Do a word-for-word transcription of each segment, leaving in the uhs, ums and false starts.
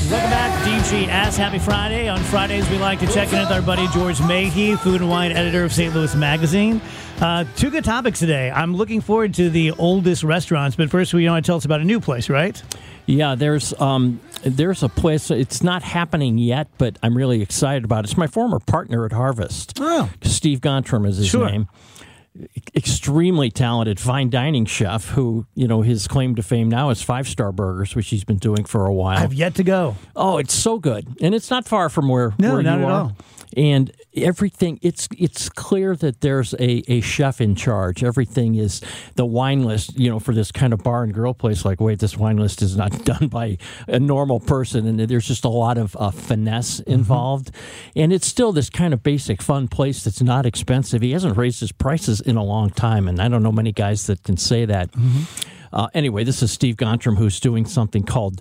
Welcome back, D G S. Happy Friday. On Fridays, we like to check in with our buddy George Mayhew, food and wine editor of Saint Louis Magazine. Uh, two good topics today. I'm looking forward to the oldest restaurants, but first, you want to tell us about a new place, right? Yeah, there's um, there's a place. It's not happening yet, but I'm really excited about it. It's my former partner at Harvest. Oh. Steve Gontram is his Sure. name. Extremely talented fine dining chef who, you know, his claim to fame now is five-star burgers, which he's been doing for a while. I've yet to go. Oh, it's so good. And it's not far from where, No, where not you at are. all. And everything, it's it's clear that there's a, a chef in charge. Everything is the wine list, you know, for this kind of bar and grill place. Like, wait, this wine list is not done by a normal person. And there's just a lot of uh, finesse involved. Mm-hmm. And it's still this kind of basic, fun place that's not expensive. He hasn't raised his prices in a long time. And I don't know many guys that can say that. Mm-hmm. Uh, anyway, this is Steve Gontram, who's doing something called,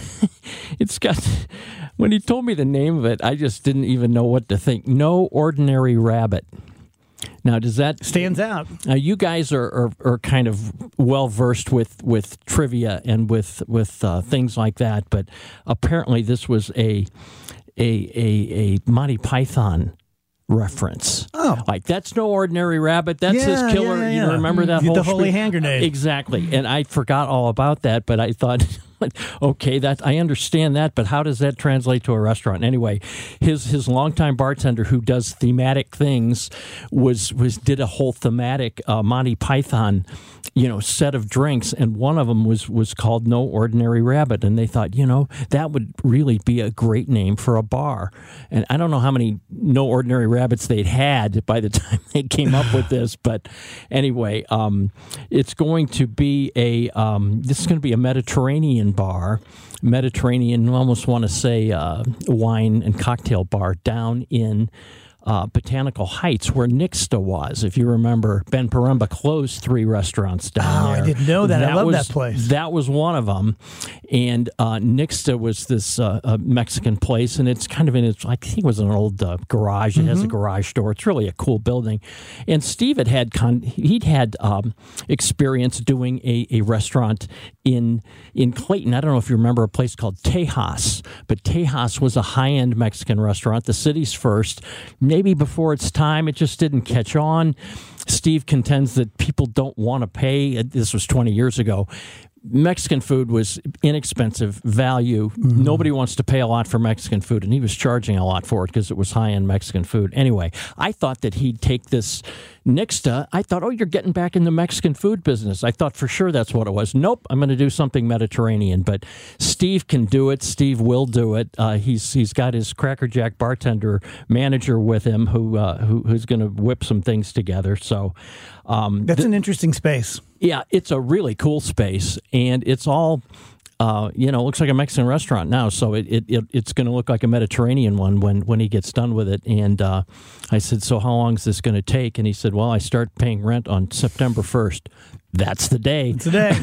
it's got, when he told me the name of it, I just didn't even know what to think. No Ordinary Rabbit. Now, does that... Stands out. Now, you guys are, are, are kind of well-versed with, with trivia and with, with uh, things like that, but apparently this was a, a, a, a Monty Python reference. Oh. Like, that's no ordinary rabbit. That's Yeah, his killer. yeah, yeah. You remember that The whole holy spiel? hand grenade. Exactly. And I forgot all about that, but I thought, okay, that I understand that, but how does that translate to a restaurant? Anyway, his his longtime bartender who does thematic things was was did a whole thematic uh, Monty Python, you know, set of drinks, and one of them was was called No Ordinary Rabbit, and they thought, you know, that would really be a great name for a bar. And I don't know how many No Ordinary Rabbits they'd had by the time they came up with this, but anyway, um, it's going to be a um, this is going to be a Mediterranean bar, Mediterranean. I almost want to say uh, wine and cocktail bar down in Uh, Botanical Heights, where Nixta was. If you remember, Ben Paremba closed three restaurants down Oh, there. I didn't know that. I love was, that place. That was one of them. And uh, Nixta was this uh, uh, Mexican place, and it's kind of in its, I think it was an old uh, garage. It mm-hmm. has a garage door. It's really a cool building. And Steve had had, con- he'd had um, experience doing a, a restaurant in in Clayton. I don't know if you remember a place called Tejas, but Tejas was a high-end Mexican restaurant, the city's first. Maybe before its time, it just didn't catch on. Steve contends that people don't want to pay. This was twenty years ago. Mexican food was inexpensive, value. Mm-hmm. Nobody wants to pay a lot for Mexican food, and he was charging a lot for it because it was high-end Mexican food. Anyway, I thought that he'd take this Nixta. I thought, oh, you're getting back in the Mexican food business. I thought for sure that's what it was. Nope, I'm going to do something Mediterranean. But Steve can do it. Steve will do it. Uh, he's he's got his Cracker Jack bartender manager with him who, uh, who who's going to whip some things together. So um, That's th- an interesting space. Yeah, it's a really cool space, and it's all, uh, you know, looks like a Mexican restaurant now, so it, it, it it's going to look like a Mediterranean one when, when he gets done with it. And uh, I said, so how long is this going to take? And he said, well, I start paying rent on September first. That's the day. It's the day.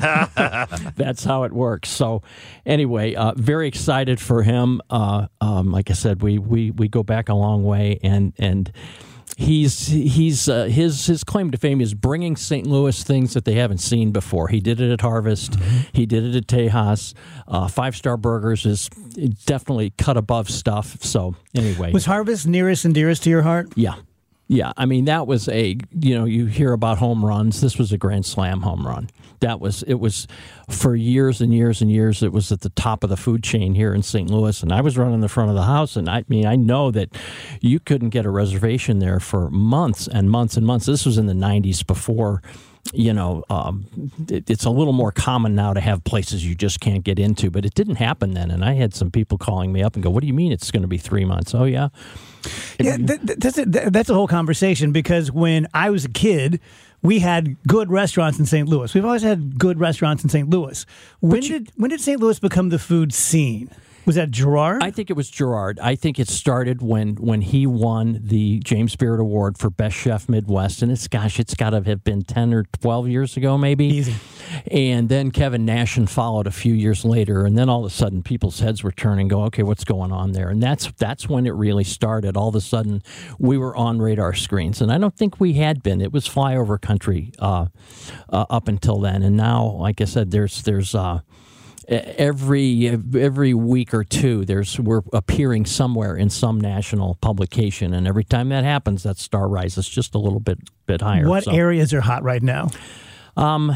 That's how it works. So anyway, uh, very excited for him. Uh, um, like I said, we, we, we go back a long way, and and He's he's uh, his his claim to fame is bringing Saint Louis things that they haven't seen before. He did it at Harvest. Mm-hmm. He did it at Tejas. Uh, Five Star Burgers is definitely cut above stuff. So anyway, Was Harvest nearest and dearest to your heart? Yeah. Yeah, I mean, that was a, you know, you hear about home runs. This was a Grand Slam home run. That was, it was for years and years and years, it was at the top of the food chain here in Saint Louis. And I was running the front of the house. And I mean, I know that you couldn't get a reservation there for months and months and months. This was in the nineties before, you know, um, it, it's a little more common now to have places you just can't get into. But it didn't happen then. And I had some people calling me up and go, what do you mean it's going to be three months? Oh, yeah. Yeah, th- th- that's a, th- that's a whole conversation, because when I was a kid, we had good restaurants in Saint Louis. We've always had good restaurants in Saint Louis. When you, did when did Saint Louis become the food scene? Was that Gerard? I think it was Gerard. I think it started when when he won the James Beard Award for Best Chef Midwest, and it's gosh, it's got to have been ten or twelve years ago, maybe. Easy. And then Kevin Nashin followed a few years later, and then all of a sudden, people's heads were turning, go, okay, what's going on there? And that's that's when it really started. All of a sudden, we were on radar screens, and I don't think we had been. It was flyover country uh, uh, up until then, and now, like I said, there's there's. Uh, every every week or two, there's we're appearing somewhere in some national publication, and every time that happens, that star rises just a little bit bit higher. What so. areas are hot right now? Um,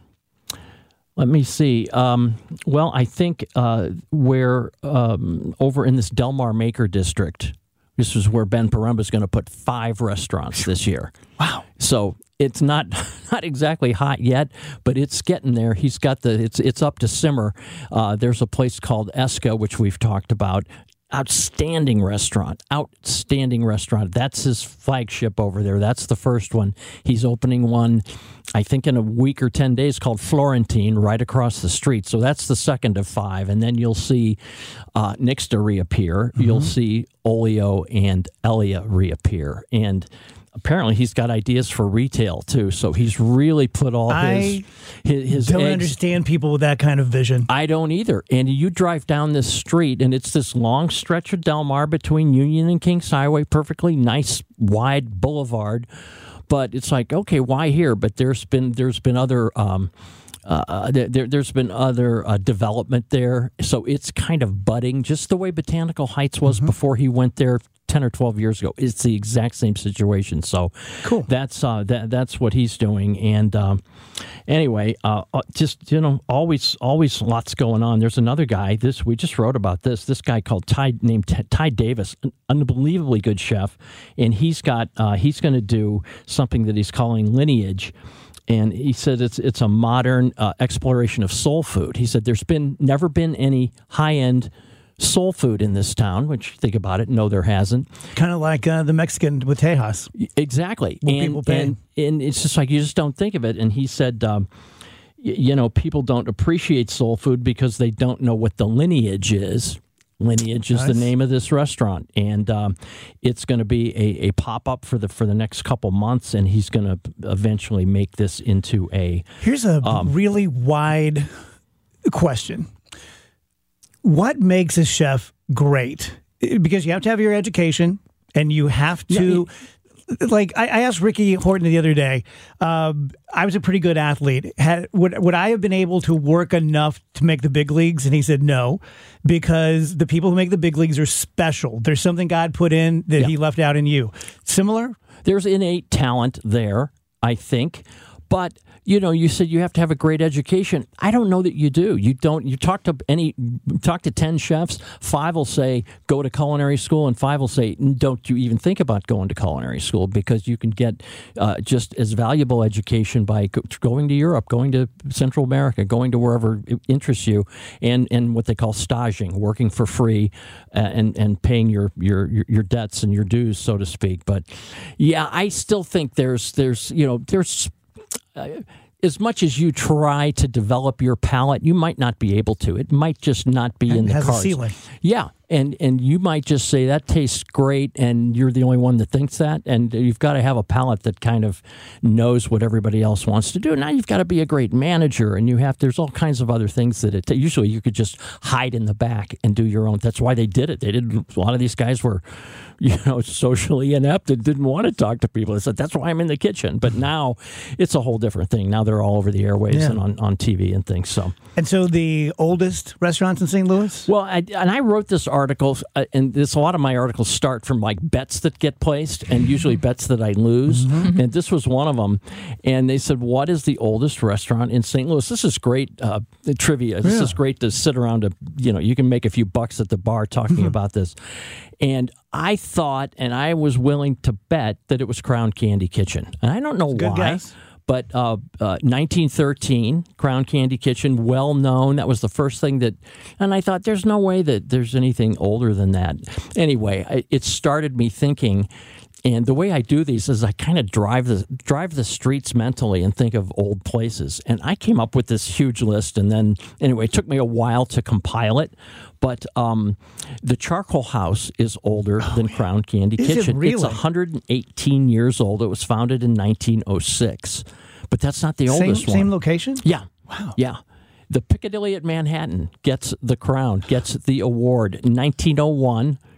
let me see. Um, well, I think uh, where um, over in this Del Mar Maker district, this is where Ben Poremba is going to put five restaurants this year. Wow! So it's not not exactly hot yet, but it's getting there. He's got the it's it's up to simmer. Uh, there's a place called Esca, which we've talked about. Outstanding restaurant, outstanding restaurant. That's his flagship over there. That's the first one. He's opening one, I think, in a week or ten days called Florentine right across the street. So that's the second of five. And then you'll see uh, Nixta reappear. Mm-hmm. You'll see Olio and Elia reappear. And apparently he's got ideas for retail, too. So he's really put all his, I his, his don't eggs. understand people with that kind of vision. I don't either. And you drive down this street, and it's this long stretch of Del Mar between Union and Kings Highway, perfectly nice, wide boulevard. But it's like, okay, why here? But there's been there's been other um, uh, there, there's been other uh, development there, so it's kind of budding, just the way Botanical Heights was mm-hmm. before he went there ten or twelve years ago. It's the exact same situation. So cool. That's uh, that that's what he's doing. And um, anyway, uh, just you know, always always lots going on. There's another guy. This we just wrote about this. This guy called Ty named Ty Davis, an unbelievably good chef, and he's got uh, he's going to do something that he's calling Lineage. And he said it's it's a modern uh, exploration of soul food. He said there's been never been any high end soul food in this town, which, think about it, no, there hasn't. Kind of like uh, the Mexican with Tejas. Exactly. What and, people pay. And, and it's just like you just don't think of it. And he said, um, y- you know, people don't appreciate soul food because they don't know what the lineage is. Lineage is nice. The name of this restaurant, and um, it's going to be a, a pop-up for the for the next couple months, and he's going to eventually make this into a... Here's a um, really wide question. What makes a chef great? Because you have to have your education, and you have to... Yeah, like, I, I asked Ricky Horton the other day, um, I was a pretty good athlete. Had, would, would I have been able to work enough to make the big leagues? And he said no, because the people who make the big leagues are special. There's something God put in that yeah. he left out in you. Similar? There's innate talent there, I think. But, you know, you said you have to have a great education. I don't know that you do. You don't. You talk to any, talk to ten chefs, five will say go to culinary school, and five will say don't you even think about going to culinary school, because you can get uh, just as valuable education by go- going to Europe, going to Central America, going to wherever it interests you, and, and what they call staging, working for free, uh, and and paying your, your your your debts and your dues, so to speak. But yeah, I still think there's there's you know there's. Uh, as much as you try to develop your palate, you might not be able to. It might just not be and in the has cards. A ceiling. Yeah, and and you might just say that tastes great, and you're the only one that thinks that. And you've got to have a palate that kind of knows what everybody else wants to do. Now you've got to be a great manager, and you have. There's all kinds of other things that it. Usually you could just hide in the back and do your own. That's why they did it. They did. A lot of these guys were, you know, socially inept and didn't want to talk to people. They said that's why I'm in the kitchen. But now it's a whole different thing. Now they're all over the airwaves yeah. and on, on T V and things. So and so the oldest restaurants in Saint Louis. Well, I, and I wrote this article, uh, and this a lot of my articles start from like bets that get placed, and usually bets that I lose. Mm-hmm. And this was one of them. And they said, "What is the oldest restaurant in Saint Louis?" This is great uh, trivia. This yeah. is great to sit around. To, you know, you can make a few bucks at the bar talking mm-hmm. about this. And I thought, and I was willing to bet that it was Crown Candy Kitchen, and I don't know Good why. Guess. But uh, uh, nineteen thirteen, Crown Candy Kitchen, well known. That was the first thing that, and I thought, there's no way that there's anything older than that. Anyway, I, it started me thinking, and the way I do these is I kind of drive the drive the streets mentally and think of old places. And I came up with this huge list, and then, anyway, it took me a while to compile it. But um, the Charcoal House is older oh, than Crown Candy is Kitchen. It really? It's one hundred eighteen years old. It was founded in nineteen oh six. But that's not the same, oldest one. Same location? Yeah. Wow. Yeah. The Piccadilly at Manhattan gets the crown, gets the award. nineteen oh one,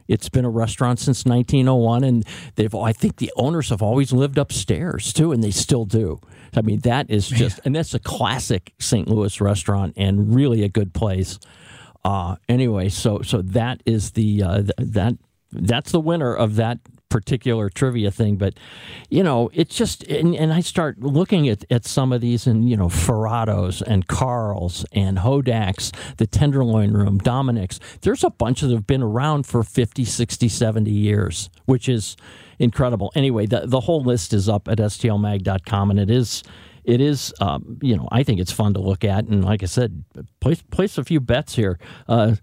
It's been a restaurant since nineteen oh one, and they've. I think the owners have always lived upstairs too, and they still do. I mean, that is just, and that's a classic Saint Louis restaurant, and really a good place. Uh, anyway, so so that is the uh, th- that that's the winner of that particular trivia thing. But you know, it's just, and, and I start looking at, at some of these, and you know, Ferrados and Carl's and Hodak's, the Tenderloin Room, Dominic's. There's a bunch that have been around for fifty, sixty, seventy years, which is incredible. Anyway, the the whole list is up at S T L mag dot com, and it is. It is, um, you know, I think it's fun to look at. And like I said, place, place a few bets here. Uh,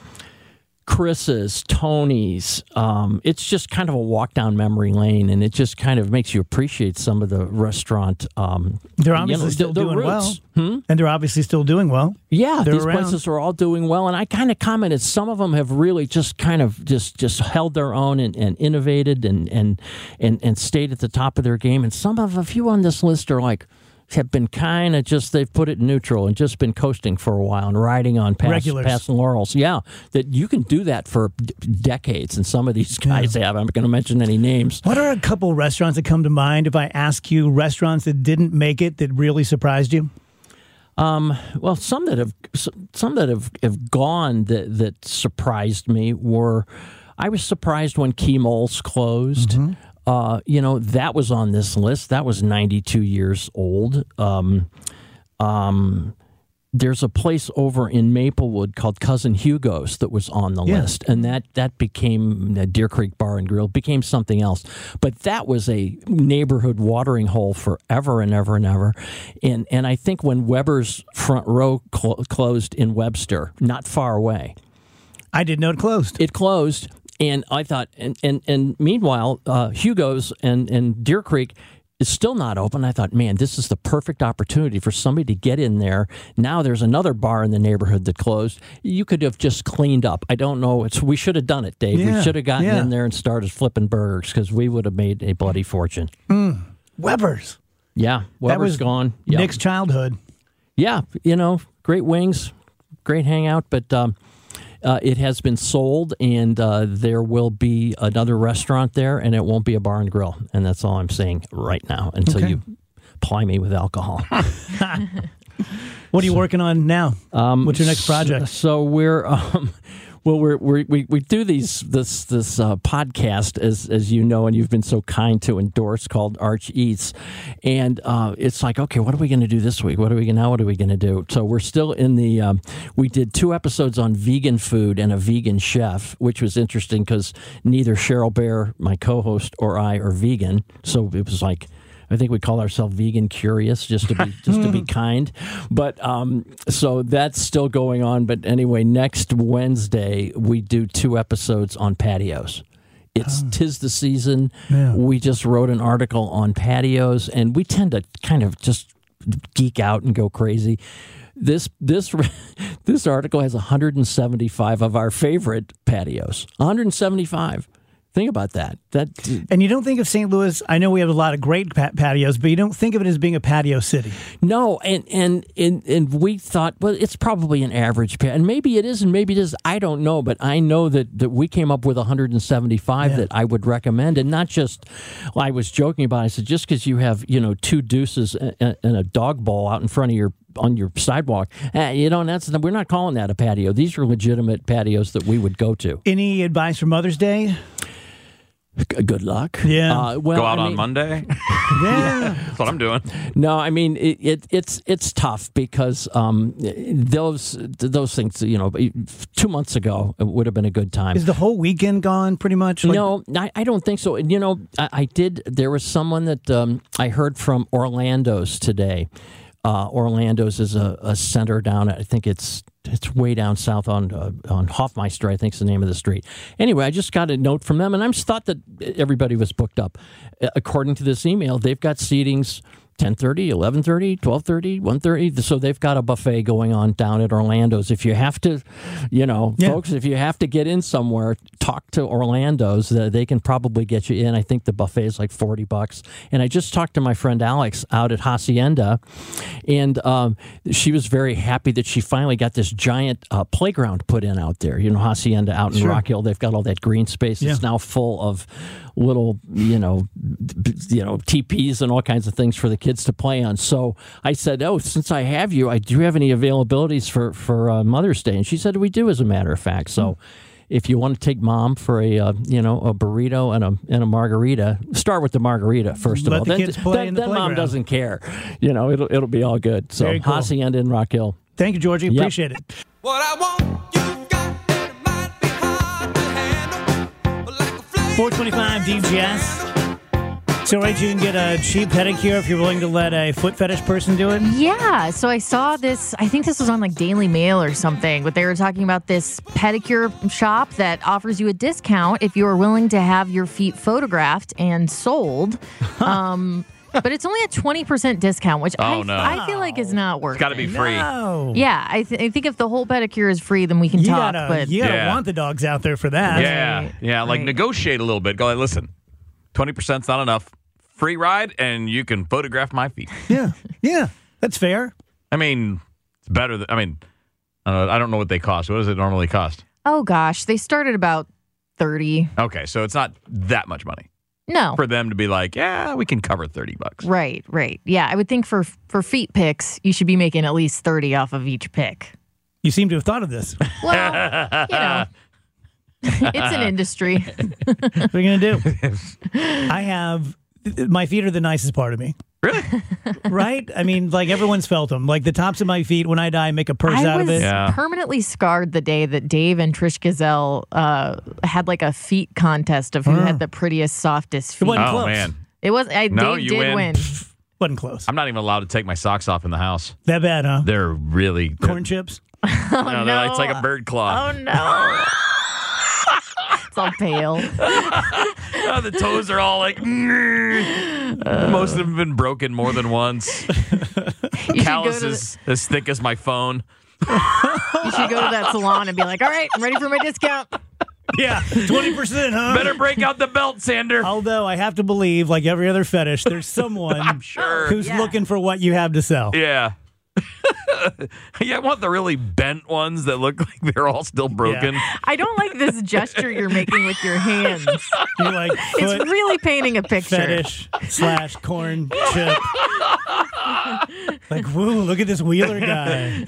Chris's, Tony's. Um, it's just kind of a walk down memory lane, and it just kind of makes you appreciate some of the restaurant. Um, they're obviously you know, still the, the doing roots. well. Hmm? And they're obviously still doing well. Yeah, they're these around. places are all doing well. And I kind of commented, some of them have really just kind of just, just held their own and, and innovated and, and, and, and stayed at the top of their game. And some of, a few on this list are like, have been kind of just, they've put it neutral and just been coasting for a while and riding on past, past laurels. Yeah, that you can do that for d- decades. And some of these guys yeah. have, I'm not going to mention any names. What are a couple restaurants that come to mind if I ask you restaurants that didn't make it that really surprised you? Um, well, some that have some that have, have gone that, that surprised me were, I was surprised when Key Moles closed. Mm-hmm. Uh, you know, that was on this list. That was ninety-two years old. Um, um, there's a place over in Maplewood called Cousin Hugo's that was on the yeah. list, and that, that became, the Deer Creek Bar and Grill became something else. But that was a neighborhood watering hole forever and ever and ever. And, and I think when Weber's Front Row cl- closed in Webster, not far away. I didn't know it closed. It closed. And I thought, and and, and meanwhile, uh, Hugo's and, and Deer Creek is still not open. I thought, man, this is the perfect opportunity for somebody to get in there. Now there's another bar in the neighborhood that closed. You could have just cleaned up. I don't know. It's we should have done it, Dave. Yeah, we should have gotten yeah. in there and started flipping burgers because we would have made a bloody fortune. Mm, Weber's. Yeah, Weber's that was gone. Yep. Nick's childhood. Yeah, you know, great wings, great hangout, but... Um, Uh, it has been sold, and uh, there will be another restaurant there, and it won't be a bar and grill. And that's all I'm saying right now until okay. you ply me with alcohol. What are you working on now? Um, What's your next project? So, so we're... Um, Well, we're, we're, we we do these this this uh, podcast as as you know, and you've been so kind to endorse, called Arch Eats, and uh, it's like, okay, what are we going to do this week? What are we now? What are we going to do? So we're still in the. Um, we did two episodes on vegan food and a vegan chef, which was interesting because neither Cheryl Bear, my co-host, or I are vegan, so it was like. I think we call ourselves vegan curious, just to be just to be kind. But um, so that's still going on. But anyway, next Wednesday we do two episodes on patios. It's oh. 'tis the season. Yeah. We just wrote an article on patios, and we tend to kind of just geek out and go crazy. This this this article has one hundred seventy-five of our favorite patios. one hundred seventy-five. Think about that. That and you don't think of Saint Louis. I know we have a lot of great pat- patios, but you don't think of it as being a patio city. No, and and and, and we thought, well, it's probably an average patio, and maybe it is, and maybe it is. I don't know, but I know that, that we came up with one hundred seventy-five yeah. that I would recommend, and not just. Well, I was joking about it. I said just because you have you know two deuces and, and a dog bowl out in front of your. on your sidewalk, uh, you know, and that's we're not calling that a patio. These are legitimate patios that we would go to. Any advice for Mother's Day? Good luck. Yeah. Uh, well, Go out I mean, on Monday. yeah. yeah, that's what I'm doing. No, I mean it, it, it's it's tough because um, those those things. You know, two months ago it would have been a good time. Is the whole weekend gone? Pretty much. Like- no, I, I don't think so. You know, I, I did. There was someone that um, I heard from Orlando's today. Uh, Orlando's is a, a center down. I think it's it's way down south on uh, on Hofmeister. I think is the name of the street. Anyway, I just got a note from them, and I just thought that everybody was booked up. According to this email, they've got seatings ten thirty, eleven thirty, twelve thirty, one thirty. So they've got a buffet going on down at Orlando's. If you have to, you know, Yeah. folks, if you have to get in somewhere, talk to Orlando's. Uh, they can probably get you in. I think the buffet is like forty bucks. And I just talked to my friend Alex out at Hacienda, and um, she was very happy that she finally got this giant uh, playground put in out there. You know, Hacienda out in Sure. Rock Hill, they've got all that green space. Yeah. It's now full of little, you know, b- you know, teepees and all kinds of things for the kids to play on. So I said, "Oh, since I have you, I do you have any availabilities for for uh, Mother's Day?" And she said, "We do, as a matter of fact." So. Mm. If you want to take mom for a uh, you know a burrito and a and a margarita, start with the margarita first of Let all. the Then, kids play then, in the then mom playground. doesn't care. You know, it'll it'll be all good. So Very cool. Hacienda in Rock Hill. Thank you, Georgie. Yep. Appreciate it. What I want, you got, and it might be hard to handle, but like a flame four twenty-five D G S. So, right, you can get a cheap pedicure if you're willing to let a foot fetish person do it? Yeah, so I saw this, I think this was on like Daily Mail or something, but they were talking about this pedicure shop that offers you a discount if you are willing to have your feet photographed and sold. Um, but it's only a twenty percent discount, which I, Oh, no. I feel like is not worth It's got to it. be free. No. Yeah, I, th- I think if the whole pedicure is free, then we can You talk. gotta, but you gotta Yeah. want the dogs out there for that. Yeah, Right, yeah. Like right. negotiate a little bit. Go, like, listen, twenty percent's not enough. Free ride, and you can photograph my feet. Yeah. Yeah. That's fair. I mean, it's better than, I mean, uh, I don't know what they cost. What does it normally cost? oh gosh, they started about thirty. Okay, so it's not that much money No. for them to be like, yeah, we can cover thirty bucks. Right, right. Yeah, I would think for for feet picks, you should be making at least thirty off of each pick. You seem to have thought of this. Well, you know, it's an industry. What are you going to do? I have, my feet are the nicest part of me. Really? Right? I mean, like everyone's felt them. Like the tops of my feet, when I die, make a purse I out was of it. Yeah. permanently scarred the day that Dave and Trish Gazelle uh, had like a feet contest of who Uh. had the prettiest, softest feet. wasn't Oh, close. man. It was. I, No, Dave you did win. win. Wasn't close. I'm not even allowed to take my socks off in the house. That bad, huh? They're really Corn chips? No, they're like- no. it's like a bird claw. Oh no! It's all pale. Oh, the toes are all like. Most of them have been broken more than once. You should, go to Calluses as thick as my phone. the, you should go to that salon and be like, "All right, I'm ready for my discount." Yeah. twenty percent, huh? Better break out the belt, Sander. Although I have to believe, like every other fetish, there's someone I'm sure. who's Yeah. looking for what you have to sell. Yeah. Yeah, I want the really bent ones that look like they're all still broken. I don't like this gesture you're making with your hands. You're like, It's foot really painting a picture. fetish slash corn chip. Like, woo, look at this Wheeler guy.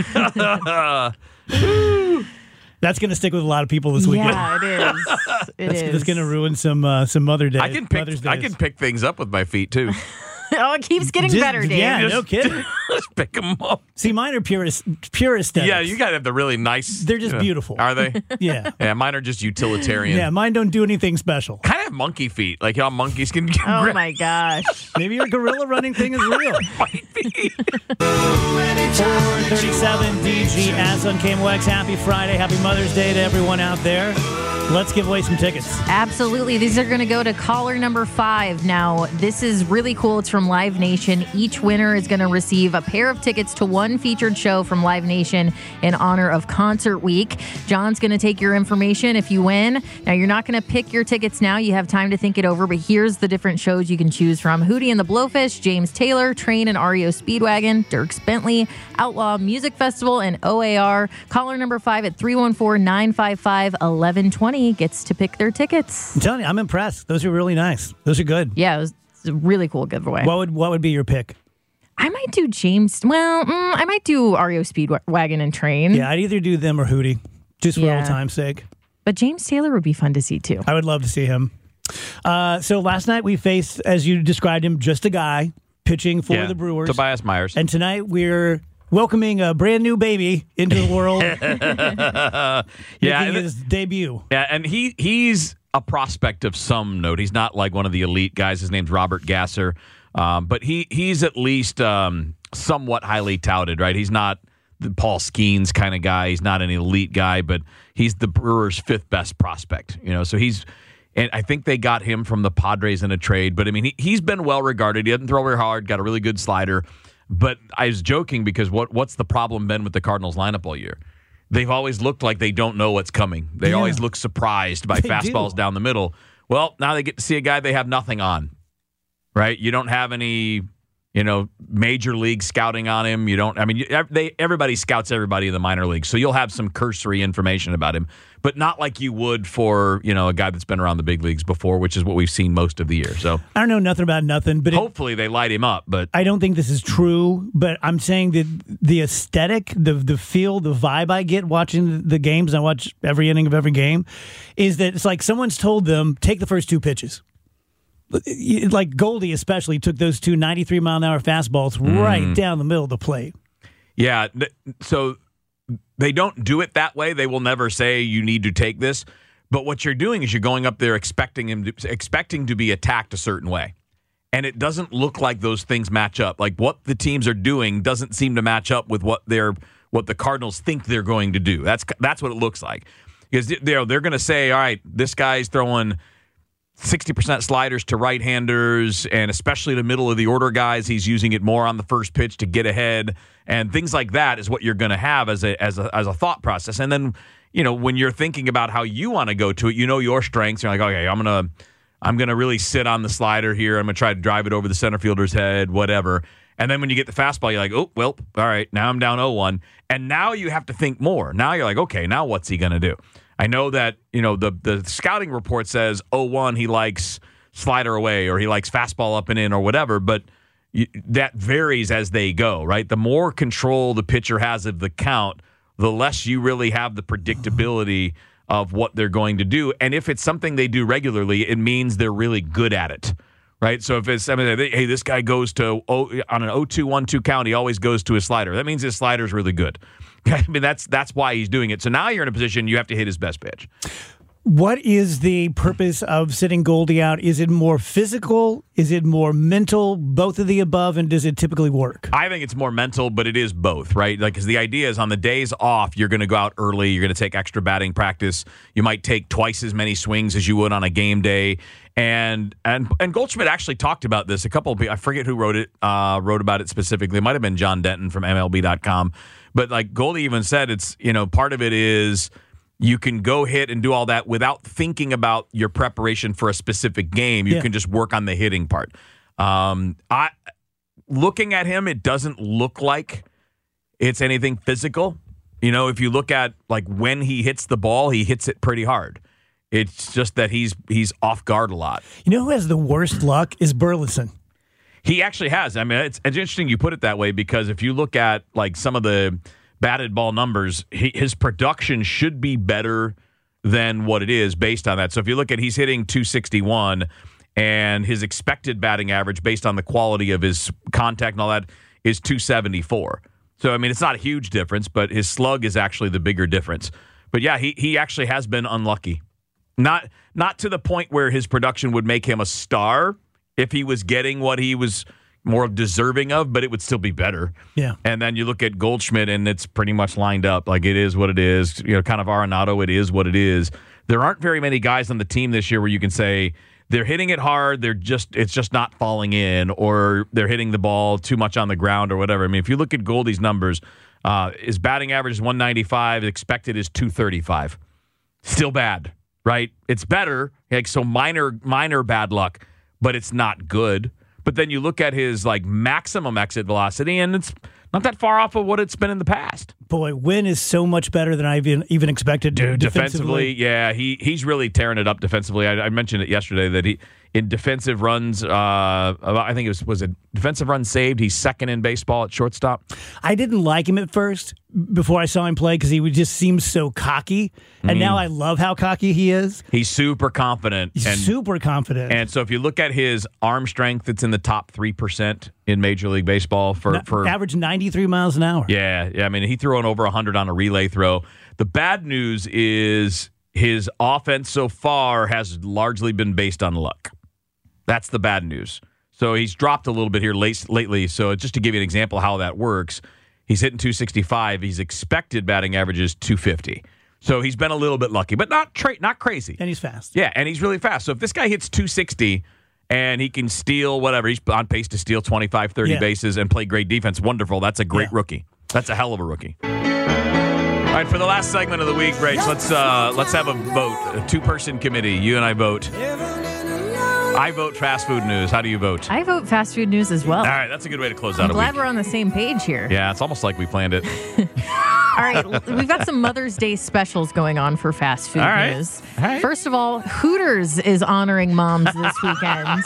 That's going to stick with a lot of people this weekend. Yeah, it is. It That's, is. that's going to ruin some uh, some Mother Day. I can pick Mother's I Days. can pick things up with my feet too. Oh, it keeps getting Just- better, Dave. Yeah, Just- no kidding. Just pick them up. See, mine are pure, pure aesthetics. Yeah, you gotta have the really nice. They're just you know- beautiful. Are they? Yeah. Yeah, mine are just utilitarian. Yeah, mine don't do anything special. Kind of have monkey feet, like how monkeys can get Oh grip. my gosh. Maybe your gorilla running thing is real. Might be. four thirty-seven D G S on K M O X. Happy Friday. Happy Mother's Day to everyone out there. Let's give away some tickets. Absolutely. These are going to go to caller number five. Now, this is really cool. It's from Live Nation. Each winner is going to receive a pair of tickets to one featured show from Live Nation in honor of Concert Week. John's going to take your information if you win. Now, you're not going to pick your tickets now. You have time to think it over, but here's the different shows you can choose from. Hootie and the Blowfish, James Taylor, Train and R E O Speedwagon, Dierks Bentley, Outlaw Music Festival, and O A R. Caller number five at three one four, nine five five, one one two zero gets to pick their tickets. I'm telling you, I'm impressed. Those are really nice. Those are good. Yeah, it was a really cool giveaway. What would what would be your pick? I might do James. Well, mm, I might do R E O Speedwagon and Train. Yeah, I'd either do them or Hootie, just for Yeah. old time's sake. But James Taylor would be fun to see too. I would love to see him. Uh, so last night we faced, as you described him, just a guy pitching for Yeah, the Brewers. Tobias Myers. And tonight we're welcoming a brand new baby into the world, yeah, making and, his debut. yeah, and he he's a prospect of some note. He's not like one of the elite guys. His name's Robert Gasser, um, but he he's at least um, somewhat highly touted, right? He's not the Paul Skeens kind of guy. He's not an elite guy, but he's the Brewers' fifth best prospect. You know, so he's And I think they got him from the Padres in a trade. But, I mean, he, he's been well regarded. He doesn't throw very hard, got a really good slider. But I was joking because what what's the problem been with the Cardinals lineup all year? They've always looked like they don't know what's coming. They Yeah. always look surprised by They fastballs do. down the middle. Well, now they get to see a guy they have nothing on, right? You don't have any, you know, major league scouting on him. You don't, I mean, you- they everybody scouts everybody in the minor leagues. So you'll have some cursory information about him, but not like you would for, you know, a guy that's been around the big leagues before, which is what we've seen most of the year. So I don't know nothing about nothing, but it, hopefully they light him up, but I don't think this is true. But I'm saying that the aesthetic, the the feel, the vibe I get watching the games, I watch every inning of every game, is that it's like someone's told them, take the first two pitches. Like Goldie especially took those two ninety-three mile an hour fastballs right down the middle of the plate. yeah. th- So they don't do it that way. They will never say you need to take this. But what you're doing is you're going up there expecting him to, expecting to be attacked a certain way. And it doesn't look like those things match up. Like what the teams are doing doesn't seem to match up with what they're what the Cardinals think they're going to do. That's that's what it looks like. Because they're they're going to say, all right, this guy's throwing sixty percent sliders to right-handers, and especially the middle of the order guys, he's using it more on the first pitch to get ahead, and things like that is what you're going to have as a as a as a thought process. And then, you know, when you're thinking about how you want to go to it, you know your strengths. You're like, okay, I'm gonna I'm gonna really sit on the slider here. I'm gonna try to drive it over the center fielder's head, whatever. And then when you get the fastball, you're like, oh, well, all right, now I'm down oh one, and now you have to think more. Now you're like, okay, now what's he gonna do? I know that, you know, the, the scouting report says oh one, he likes slider away or he likes fastball up and in or whatever, but you, that varies as they go, right? The more control the pitcher has of the count, the less you really have the predictability of what they're going to do. And if it's something they do regularly, it means they're really good at it, right? So if it's, I mean, hey, this guy goes to, oh, on an oh two one two count, he always goes to his slider. That means his slider is really good. I mean, that's that's why he's doing it. So now you're in a position you have to hit his best pitch. What is the purpose of sitting Goldie out? Is it more physical? Is it more mental? Both of the above, and does it typically work? I think it's more mental, but it is both, right? Like, because the idea is on the days off, you're going to go out early. You're going to take extra batting practice. You might take twice as many swings as you would on a game day. And and and Goldschmidt actually talked about this. A couple of people, I forget who wrote it, uh, wrote about it specifically. It might have been John Denton from M L B dot com. But like Goldie even said, it's, you know, part of it is you can go hit and do all that without thinking about your preparation for a specific game. You Yeah. can just work on the hitting part. Um, I looking at him, it doesn't look like it's anything physical. You know, if you look at like when he hits the ball, he hits it pretty hard. It's just that he's he's off guard a lot. You know who has the worst luck is Burleson. He actually has. I mean, it's, it's interesting you put it that way because if you look at like some of the batted ball numbers, he, his production should be better than what it is based on that. So if you look at he's hitting two sixty-one and his expected batting average based on the quality of his contact and all that is two seventy-four. So, I mean, it's not a huge difference, but his slug is actually the bigger difference. But yeah, he he actually has been unlucky. Not not to the point where his production would make him a star if he was getting what he was more deserving of, but it would still be better. Yeah. And then you look at Goldschmidt, and it's pretty much lined up. Like, it is what it is. You know, kind of Arenado, it is what it is. There aren't very many guys on the team this year where you can say they're hitting it hard, they're just it's just not falling in, or they're hitting the ball too much on the ground or whatever. I mean, if you look at Goldie's numbers, uh, his batting average is one ninety-five, expected is two thirty-five. Still bad, right? It's better, like so minor minor bad luck, but it's not good. But then you look at his like maximum exit velocity, and it's not that far off of what it's been in the past. Boy, Wynn is so much better than I even, even expected. Dude, defensively. defensively, yeah, he he's really tearing it up defensively. I, I mentioned it yesterday that he in defensive runs, uh, I think it was was it defensive runs saved. He's second in baseball at shortstop. I didn't like him at first before I saw him play because he would just seem so cocky, and now I love how cocky he is. He's super confident. He's and, super confident. And so if you look at his arm strength, it's in the top three percent in Major League Baseball for Na- for average ninety-three miles an hour. Yeah, yeah. I mean, he threw an over one hundred on a relay throw. The bad news is his offense so far has largely been based on luck. That's the bad news. So he's dropped a little bit here late, lately. So just to give you an example how that works, he's hitting two sixty-five. He's expected batting average is two fifty. So he's been a little bit lucky, but not tra- not crazy. And he's fast. Yeah, and he's really fast. So if this guy hits two sixty and he can steal whatever, he's on pace to steal twenty-five, thirty Yeah. bases and play great defense, wonderful. That's a great Yeah. rookie. That's a hell of a rookie. All right, for the last segment of the week, Rach, let's uh, let's have a vote, a two-person committee. You and I vote. I vote fast food news. How do you vote? I vote fast food news as well. All right, that's a good way to close out I'm a glad week. we're on the same page here. Yeah, it's almost like we planned it. All right, l- we've got some Mother's Day specials going on for fast food All right. news. All right. First of all, Hooters is honoring moms this weekend.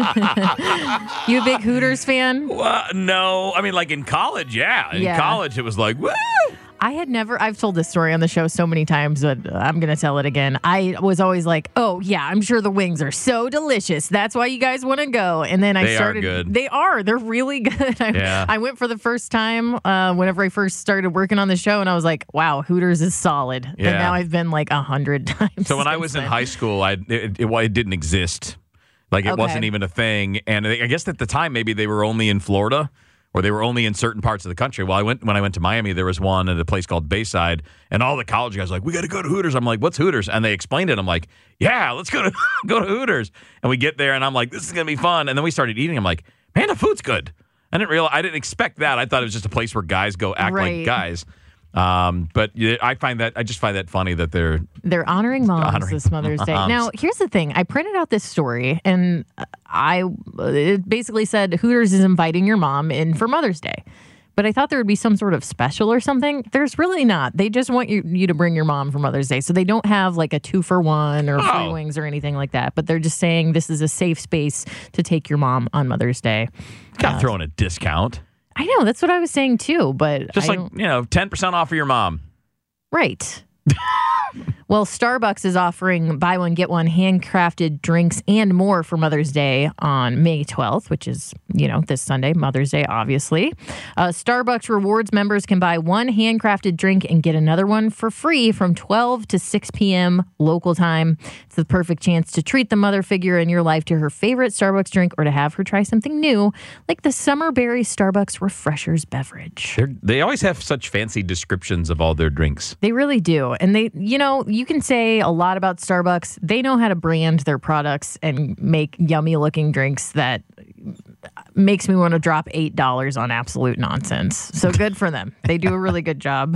You a big Hooters fan? Well, no, I mean, like in college, yeah. In Yeah. college, it was like, woo! I had never, I've told this story on the show so many times, but I'm going to tell it again. I was always like, oh, yeah, I'm sure the wings are so delicious. That's why you guys want to go. And then I They are started. good. They are. They're really good. I, Yeah. I went for the first time uh, whenever I first started working on the show, and I was like, wow, Hooters is solid. Yeah. And now I've been like a hundred times. So when I since was in then. high school, I it, it, well, it didn't exist. Like it Okay. wasn't even a thing. And I guess at the time, maybe they were only in Florida or they were only in certain parts of the country. Well, I went when I went to Miami, there was one at a place called Bayside, and all the college guys were like, we got to go to Hooters. I'm like, what's Hooters? And they explained it. I'm like, yeah, let's go to go to Hooters. And we get there, and I'm like, this is gonna be fun. And then we started eating. I'm like, man, the food's good. I didn't realize. I didn't expect that. I thought it was just a place where guys go act Right. like guys. Um, but yeah, I find that I just find that funny that they're They're honoring moms Honoring this Mother's Day. moms. Now, here's the thing. I printed out this story, and I it basically said Hooters is inviting your mom in for Mother's Day. But I thought there would be some sort of special or something. There's really not. They just want you, you to bring your mom for Mother's Day. So they don't have like a two for one or free Oh. wings or anything like that. But they're just saying this is a safe space to take your mom on Mother's Day. not throwing a discount. I know. That's what I was saying too. But Just I like, don't- you know, ten percent off for your mom. Right. Well, Starbucks is offering buy one, get one handcrafted drinks and more for Mother's Day on May twelfth, which is, you know, this Sunday, Mother's Day, obviously. Uh, Starbucks Rewards members can buy one handcrafted drink and get another one for free from twelve to six p.m. local time. It's the perfect chance to treat the mother figure in your life to her favorite Starbucks drink or to have her try something new, like the Summer Berry Starbucks Refreshers beverage. They're, they always have such fancy descriptions of all their drinks. They really do. And they, you know, you can say a lot about Starbucks. They know how to brand their products and make yummy looking drinks that makes me want to drop eight dollars on absolute nonsense. So good for them. They do a really good job.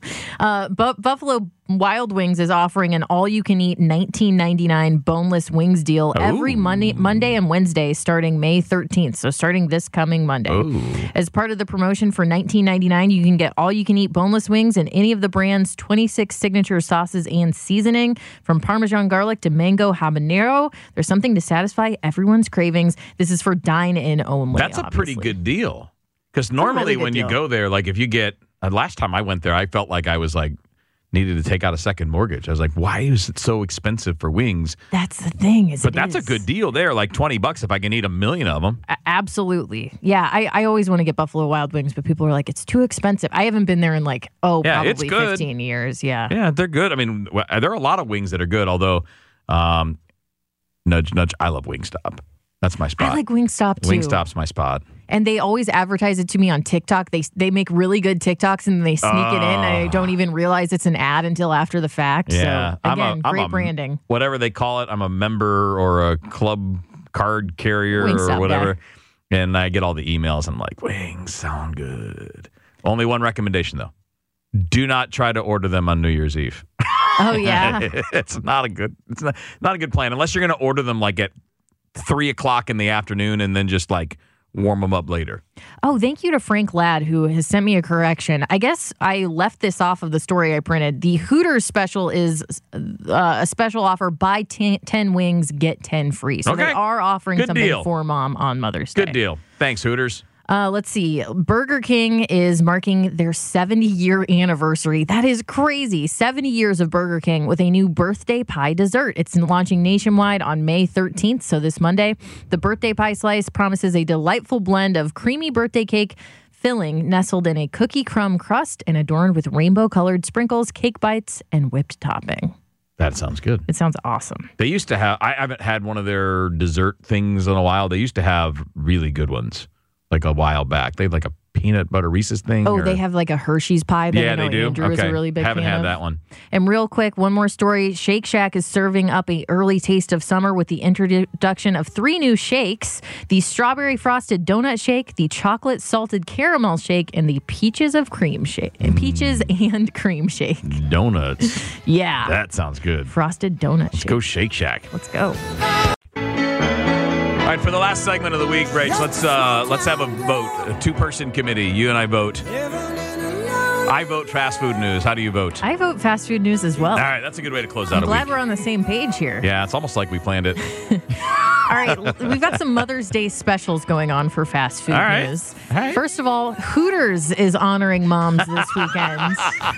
uh, but Buffalo Wild Wings is offering an all-you-can-eat nineteen ninety-nine boneless wings deal every Ooh. Monday, Monday and Wednesday starting May thirteenth. So starting this coming Monday. Ooh. As part of the promotion for nineteen ninety-nine, you can get all-you-can-eat boneless wings and any of the brand's twenty-six signature sauces and seasoning, from Parmesan garlic to mango habanero. There's something to satisfy everyone's cravings. This is for dine-in only. That's a pretty obviously. good deal. Because normally really good when you deal. go there, like if you get, uh, last time I went there, I felt like I was like, needed to take out a second mortgage. I was like, why is it so expensive for wings? That's the thing. Is But it that's is. a good deal there, like twenty bucks if I can eat a million of them. A- Absolutely. Yeah, I, I always want to get Buffalo Wild Wings, but people are like, it's too expensive. I haven't been there in like, oh, Yeah, it's probably good. fifteen years. Yeah. Yeah, they're good. I mean, w- there are a lot of wings that are good, although, um, nudge, nudge, I love Wingstop. That's my spot. I like Wingstop too. Wingstop's my spot. And they always advertise it to me on TikTok. They they make really good TikToks and they sneak it in, and I don't even realize it's an ad until after the fact. Yeah, So again, I'm a, I'm great a- branding. Whatever they call it, I'm a member or a club card carrier Wingstop or whatever, guy. and I get all the emails. I'm like, wings sound good. Only one recommendation though: do not try to order them on New Year's Eve. Oh yeah. It's not a good. It's not, not a good plan unless you're going to order them like at three o'clock in the afternoon and then just like warm them up later. Oh, thank you to Frank Ladd, who has sent me a correction. I guess I left this off of the story I printed. The Hooters special is uh, a special offer: buy ten, ten wings, get ten free. So Okay. they are offering Good something deal. for mom on Mother's Day. Good deal. Thanks, Hooters. Uh, let's see. Burger King is marking their seventy-year anniversary. That is crazy. seventy years of Burger King with a new birthday pie dessert. It's launching nationwide on May thirteenth, so this Monday. The birthday pie slice promises a delightful blend of creamy birthday cake filling nestled in a cookie crumb crust and adorned with rainbow-colored sprinkles, cake bites, and whipped topping. That sounds good. It sounds awesome. They used to have, I haven't had one of their dessert things in a while. They used to have really good ones like a while back. They had like a peanut butter Reese's thing? Oh, or- they have like a Hershey's pie that Yeah, I know they do. Andrew okay. is a really big Haven't fan had of. that one. And real quick, one more story. Shake Shack is serving up a early taste of summer with the introduction of three new shakes: the strawberry frosted donut shake, the chocolate salted caramel shake, and the peaches of cream shake. Peaches and cream shake. Donuts. Yeah. That sounds good. Frosted donut Let's shake. go Shake Shack. Let's go. All right, for the last segment of the week, Rach, let's uh, let's have a vote, a two-person committee. You and I vote. I vote fast food news. How do you vote? I vote fast food news as well. All right, that's a good way to close out I'm a glad week. we're on the same page here. Yeah, it's almost like we planned it. All right, we've got some Mother's Day specials going on for fast food All right. news. All right. First of all, Hooters is honoring moms this weekend.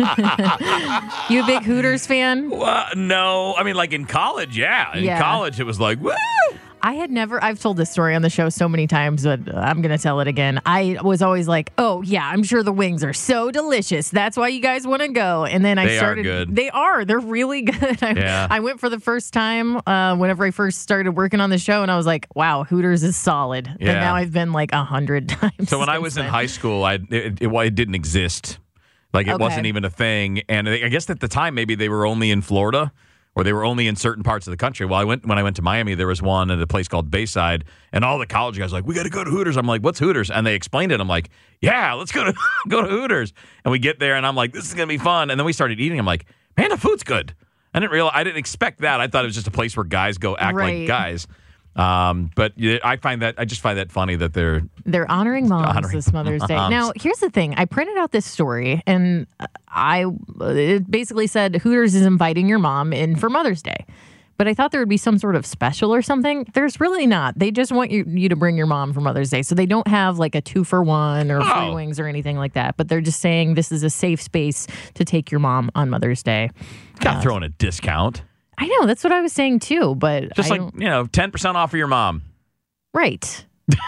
You a big Hooters fan? Well, no, I mean, like in college, yeah. In Yeah. college, it was like, woo! I had never, I've told this story on the show so many times, but I'm going to tell it again. I was always like, oh, yeah, I'm sure the wings are so delicious. That's why you guys want to go. And then I They are started. good. They are. They're really good. I, Yeah. I went for the first time uh, whenever I first started working on the show, and I was like, wow, Hooters is solid. Yeah. And now I've been like a hundred times. So when I since was in then. high school, I it, it, well, it didn't exist. Like it Okay. wasn't even a thing. And I guess at the time, maybe they were only in Florida or they were only in certain parts of the country. Well, I went when I went to Miami, there was one at a place called Bayside, and all the college guys were like, we got to go to Hooters. I'm like, what's Hooters? And they explained it. I'm like, yeah, let's go to go to Hooters. And we get there, and I'm like, this is gonna be fun. And then we started eating. I'm like, man, the food's good. I didn't realize. I didn't expect that. I thought it was just a place where guys go act Right. like guys. Um, but yeah, I find that I just find that funny that they're They're honoring moms Honoring this Mother's Day. moms. Now, here's the thing. I printed out this story, and I it basically said Hooters is inviting your mom in for Mother's Day. But I thought there would be some sort of special or something. There's really not. They just want you, you to bring your mom for Mother's Day. So they don't have like a two for one or free Oh. wings or anything like that. But they're just saying this is a safe space to take your mom on Mother's Day. got throwing a discount. I know. That's what I was saying too. But Just I like, don't- you know, ten percent off for your mom. Right.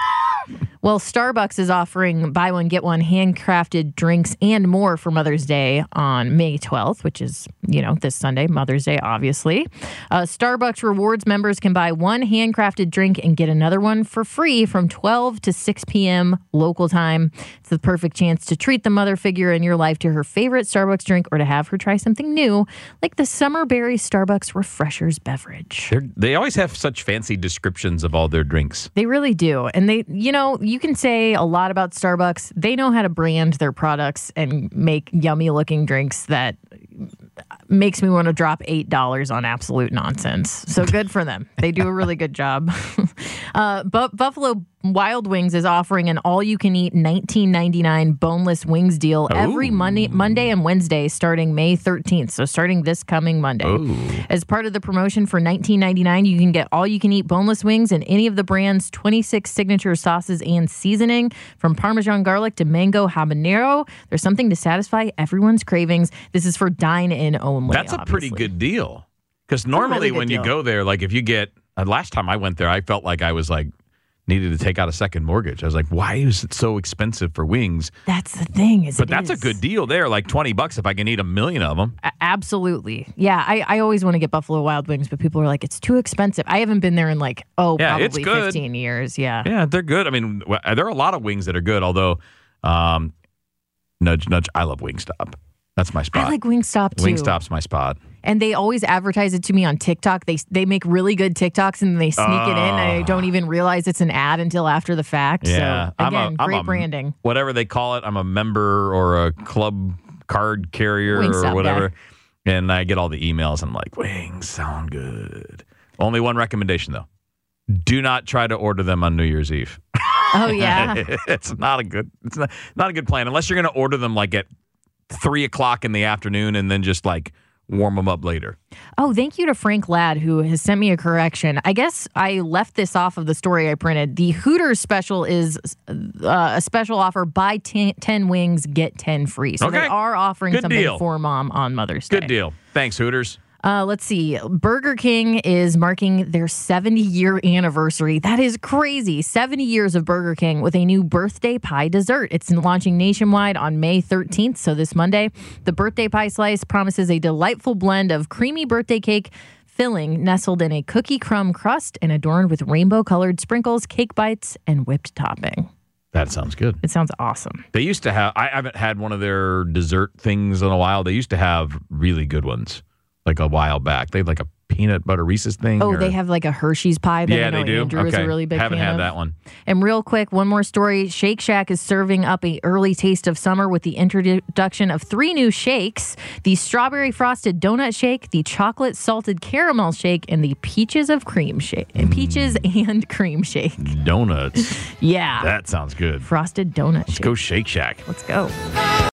Well, Starbucks is offering buy one, get one handcrafted drinks and more for Mother's Day on May twelfth, which is, you know, this Sunday, Mother's Day, obviously. Uh, Starbucks Rewards members can buy one handcrafted drink and get another one for free from twelve to six p.m. local time. It's the perfect chance to treat the mother figure in your life to her favorite Starbucks drink or to have her try something new, like the Summer Berry Starbucks Refreshers beverage. They're, they always have such fancy descriptions of all their drinks. They really do. And they, you know, you can say a lot about Starbucks. They know how to brand their products and make yummy looking drinks that makes me want to drop eight dollars on absolute nonsense. So good for them. They do a really good job. uh, but Buffalo Wild Wings is offering an all-you-can-eat nineteen ninety-nine boneless wings deal every Ooh. Monday, Monday and Wednesday starting May thirteenth. So starting this coming Monday. Ooh. As part of the promotion for nineteen ninety-nine, you can get all-you-can-eat boneless wings and any of the brand's twenty-six signature sauces and seasoning, from Parmesan garlic to mango habanero. There's something to satisfy everyone's cravings. This is for dine-in only. That's a pretty obviously. good deal. Because normally good when you deal. go there, like if you get, uh, last time I went there, I felt like I was like, needed to take out a second mortgage. I was like, why is it so expensive for wings? That's the thing. Is But it that's a is. good deal there, like twenty bucks if I can eat a million of them. A- Absolutely. Yeah, I, I always want to get Buffalo Wild Wings, but people are like, it's too expensive. I haven't been there in like, oh, Yeah, it's probably good. fifteen years. Yeah. Yeah, they're good. I mean, w- there are a lot of wings that are good, although, um, nudge, nudge, I love Wingstop. That's my spot. I like Wingstop too. Wingstop's my spot. And they always advertise it to me on TikTok. They they make really good TikToks and they sneak it in, and I don't even realize it's an ad until after the fact. Yeah, So I'm a- again, I'm great a- branding. Whatever they call it, I'm a member or a club card carrier Wingstop or whatever. guy. And I get all the emails. I'm like, wings sound good. Only one recommendation, though. Do not try to order them on New Year's Eve. Oh yeah. It's not a good it's not, not a good plan unless you're going to order them like at three o'clock in the afternoon and then just like warm them up later. Oh, thank you to Frank Ladd, who has sent me a correction. I guess I left this off of the story I printed. The Hooters special is uh, a special offer: buy ten, ten wings, get ten free. So Okay. they are offering Good something deal. for mom on Mother's Day. Good deal. Thanks, Hooters. Uh, let's see. Burger King is marking their seventy-year anniversary. That is crazy. seventy years of Burger King with a new birthday pie dessert. It's launching nationwide on May thirteenth, so this Monday. The birthday pie slice promises a delightful blend of creamy birthday cake filling nestled in a cookie crumb crust and adorned with rainbow-colored sprinkles, cake bites, and whipped topping. That sounds good. It sounds awesome. They used to have, I haven't had one of their dessert things in a while. They used to have really good ones like a while back. They had like a peanut butter Reese's thing. Oh, or, they have like a Hershey's pie that yeah, I know they do. Andrew okay. is a really big Haven't fan had of. that one. And real quick, one more story. Shake Shack is serving up a early taste of summer with the introduction of three new shakes: the strawberry frosted donut shake, the chocolate salted caramel shake, and the peaches of cream shake. And peaches and cream shake. Donuts. Yeah. That sounds good. Frosted donut Let's shake. go Shake Shack. Let's go.